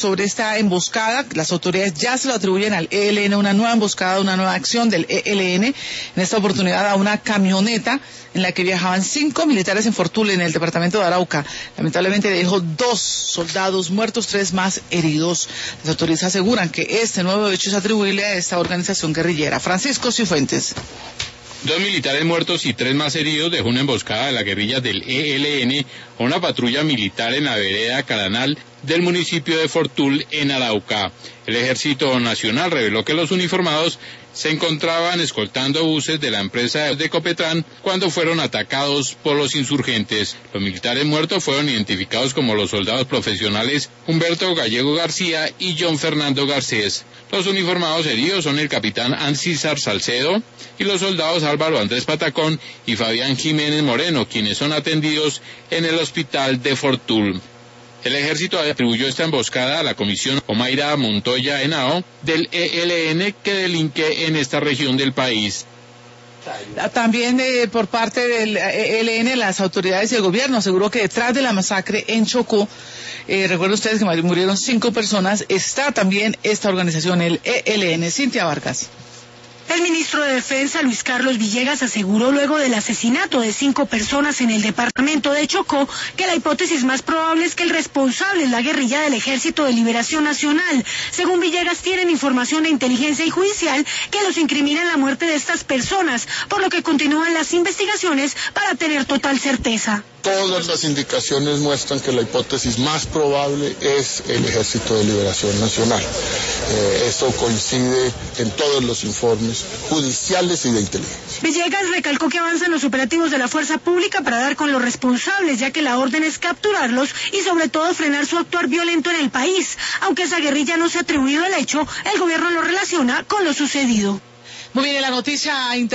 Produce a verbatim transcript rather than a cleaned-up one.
sobre esta emboscada. Las autoridades ya se lo atribuyen al E L N, una nueva emboscada, una nueva acción del E L N, en esta oportunidad a una camioneta en la que viajaban cinco militares en Fortul, en el departamento de Arauca. Lamentablemente dejó dos soldados muertos, tres más heridos. Las autoridades aseguran que este nuevo hecho es atribuible a esta organización guerrillera. Francisco Cifuentes. Dos militares muertos y tres más heridos dejó una emboscada de la guerrilla del E L N a una patrulla militar en la vereda Caranal del municipio de Fortul, en Arauca. El Ejército Nacional reveló que los uniformados se encontraban escoltando buses de la empresa de Ecopetrán cuando fueron atacados por los insurgentes. Los militares muertos fueron identificados como los soldados profesionales Humberto Gallego García y John Fernando Garcés. Los uniformados heridos son el capitán Ancísar Salcedo y los soldados Álvaro Andrés Patacón y Fabián Jiménez Moreno, quienes son atendidos en el hospital de Fortul. El ejército atribuyó esta emboscada a la comisión Omaira Montoya Henao del E L N, que delinque en esta región del país. También eh, por parte del E L N, las autoridades y el gobierno aseguró que detrás de la masacre en Chocó, eh, recuerden ustedes que murieron cinco personas, está también esta organización, el E L N. Cintia Vargas. El ministro de Defensa, Luis Carlos Villegas, aseguró luego del asesinato de cinco personas en el departamento de Chocó que la hipótesis más probable es que el responsable es la guerrilla del Ejército de Liberación Nacional. Según Villegas, tienen información de inteligencia y judicial que los incrimina en la muerte de estas personas, por lo que continúan las investigaciones para tener total certeza. Todas las indicaciones muestran que la hipótesis más probable es el Ejército de Liberación Nacional. Eh, esto coincide en todos los informes judiciales y de inteligencia. Villegas recalcó que avanzan los operativos de la fuerza pública para dar con los responsables, ya que la orden es capturarlos y sobre todo frenar su actuar violento en el país. Aunque esa guerrilla no se ha atribuido el hecho, el gobierno lo relaciona con lo sucedido. Muy bien, en la noticia